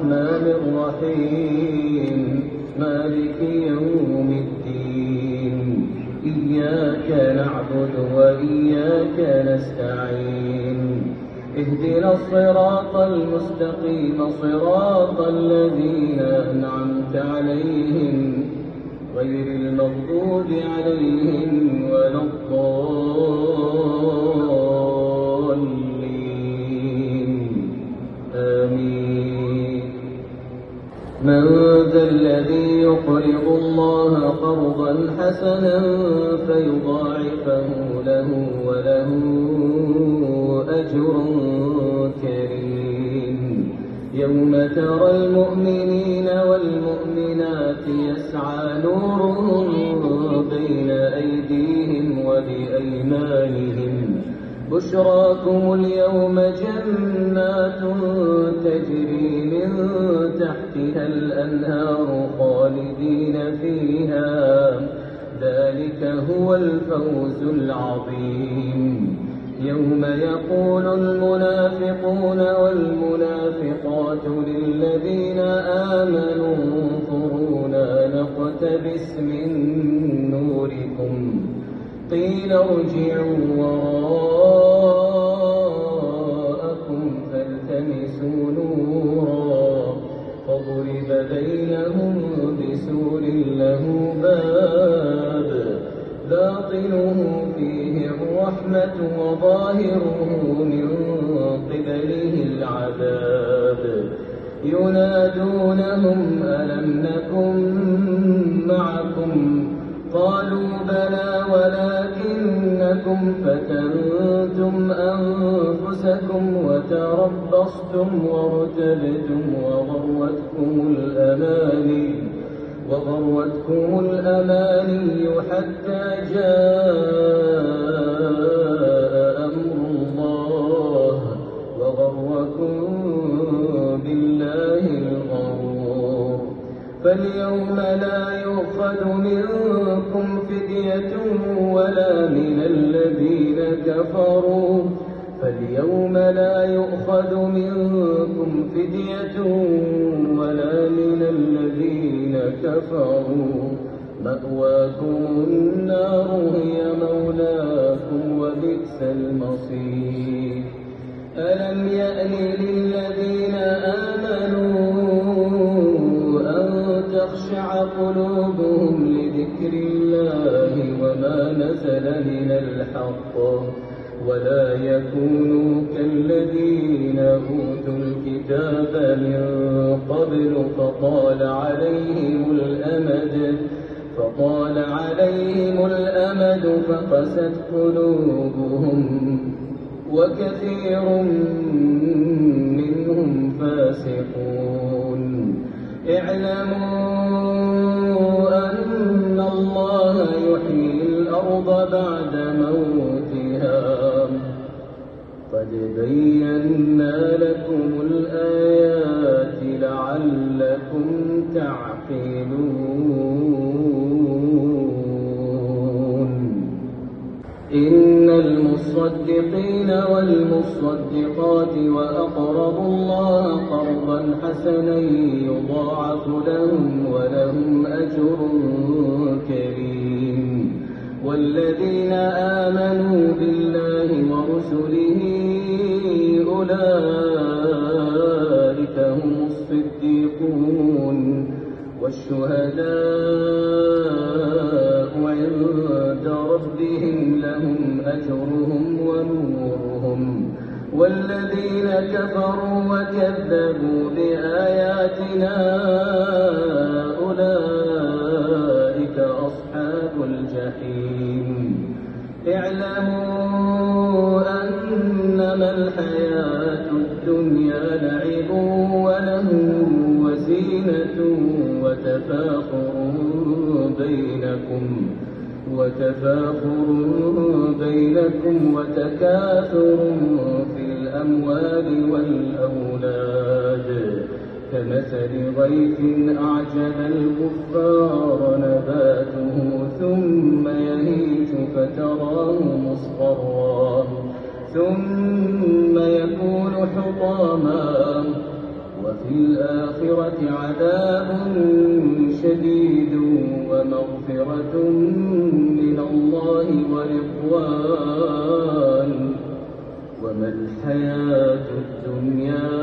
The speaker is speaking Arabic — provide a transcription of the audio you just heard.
الرحمن الرحيم مالك يوم الدين إياك نعبد وإياك نستعين اهدنا الصراط المستقيم صراط الذين أنعمت عليهم غير المغضوب عليهم ولا الضالين آمين. من ذا الذي يقرض الله قرضا حسنا فيضاعفه له وله أجر كريم. يوم ترى المؤمنين والمؤمنات يسعى نورهم بين أيديهم وبأيمانهم بشراكم اليوم جنات تجري من تحتها الأنهار خالدين فيها ذلك هو الفوز العظيم. يوم يقول المنافقون والمنافقات للذين آمنوا انظرونا نقتبس من نوركم قيل ارجعوا وراءكم فالتمسوا نورا فضرب بينهم بسور له باب باطنه فيه الرحمة وظاهره من قبله العذاب ينادونهم ألم نكن معكم قالوا بلى ولكنكم فتنتم أنفسكم وتربصتم وارتبتم وغرتكم الأماني حتى جاء أمر الله وغركم بالله الغرور. فاليوم لا يؤخذ منكم فدية ولا من الذين كفروا مأواكم النار هي مولاكم وبئس المصير. ألم يأن للذين آمنوا أن تخشع قلوبهم لذكر الله وما نزل من الحق ولا يكونوا كالذين أوتوا الكتاب من قبل فطال عليهم الأمد فقست قلوبهم وكثير منهم فاسقون. اعلموا أن الله يحيي الأرض بعد موتها قد بينا لكم الآيات لعلكم تعقلون. إن المصدقين والمصدقات وأقرضوا الله قرضا حسنا يضاعف لهم ولهم أجر كريم. والذين آمنوا بالله ورسله أولئك هم الصديقون والشهداء عند ربهم لهم أجرهم ونورهم. والذين كفروا وكذبوا بآياتنا أولئك أصحاب الجحيم. اعلموا أنما الحياة الدنيا لعب وله وزينة وتفاخر بينكم وتكاثر في الأموال والأولاد كمثل غيث أعجب الكفار نباته ثم يهيج فتراه مصفرا ثم يكون حطاما وفي الآخرة عذاب شديد ومغفرة من الله ورضوان وما الحياة الدنيا